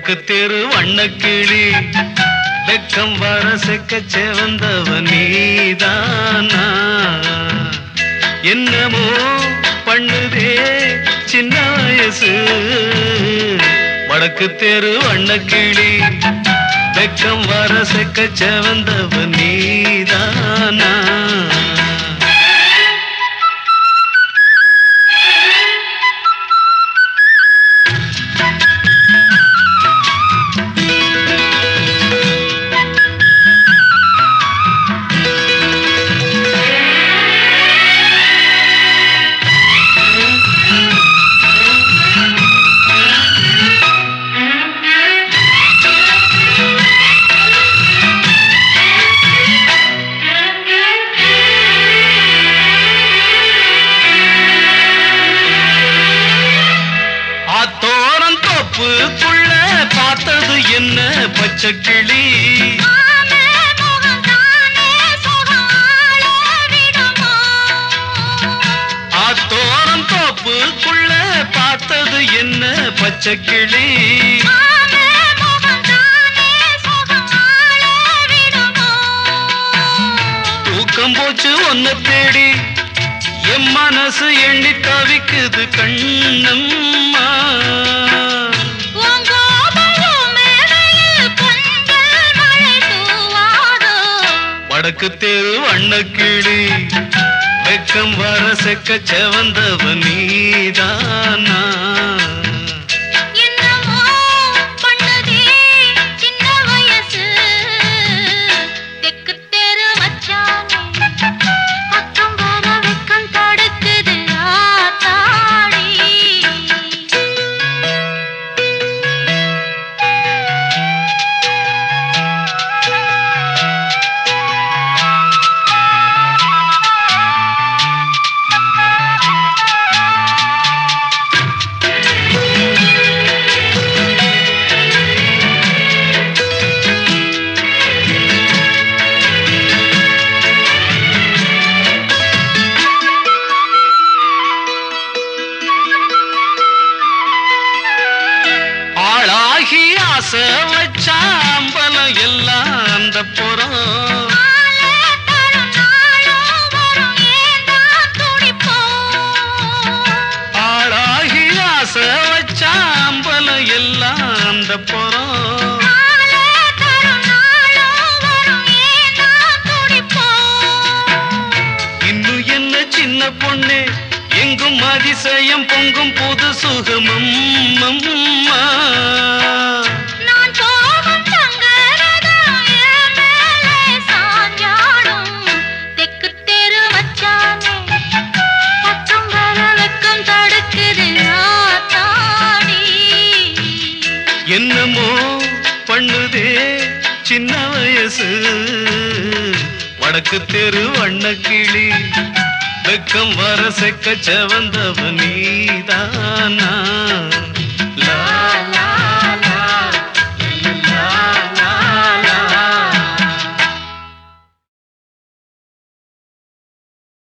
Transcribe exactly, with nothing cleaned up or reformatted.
வடக்கு தெரு வண்ணக்கிளி வெக்கம் வர செக்க செவந்தவ நீதானா என்னமோ பண்ணுதே சின்ன வயசு வடக்கு தெரு வண்ணக்கிளி வெக்கம் வர செக்க செவந்தவ நீதானா தோப்புக்குள்ள பார்த்தது என்ன பச்சைக்கிளி ஆத்தோரம் தோப்புக்குள்ள பார்த்தது என்ன பச்சைக்கிளி தூக்கம் போச்சு ஒன்ன தேடி என் மனசு எண்ணி தவிக்குது கண்ணம்மா வடக்கு தெரு வண்ணக்கிளி வெக்கம் வர செக்க செவந்தவ நீதானா ஆசை வச்சாம்பலம் எல்லாம் அந்த புறம் ஆளாகி ஆசை வச்சாம்பலம் எல்லாம் அந்த புறம் இன்னும் என்ன சின்ன பொண்ணு எங்கும் அதிசயம் பொங்கும் புது சுகமம் அம்மா என்னமோ பண்ணுதே சின்ன வயசு வடக்கு தெரு வண்ணக்கிளி வெக்கம் வர செக்க செவந்தவ நீதானா